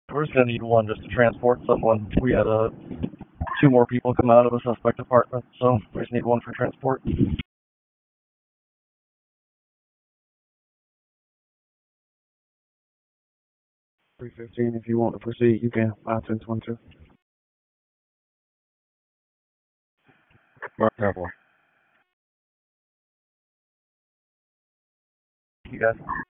We're just gonna need one just to transport someone. We had two more people come out of a suspect apartment, so we just need one for transport. 315, if you want to proceed, you can. 51022. Mark 10-4. You guys.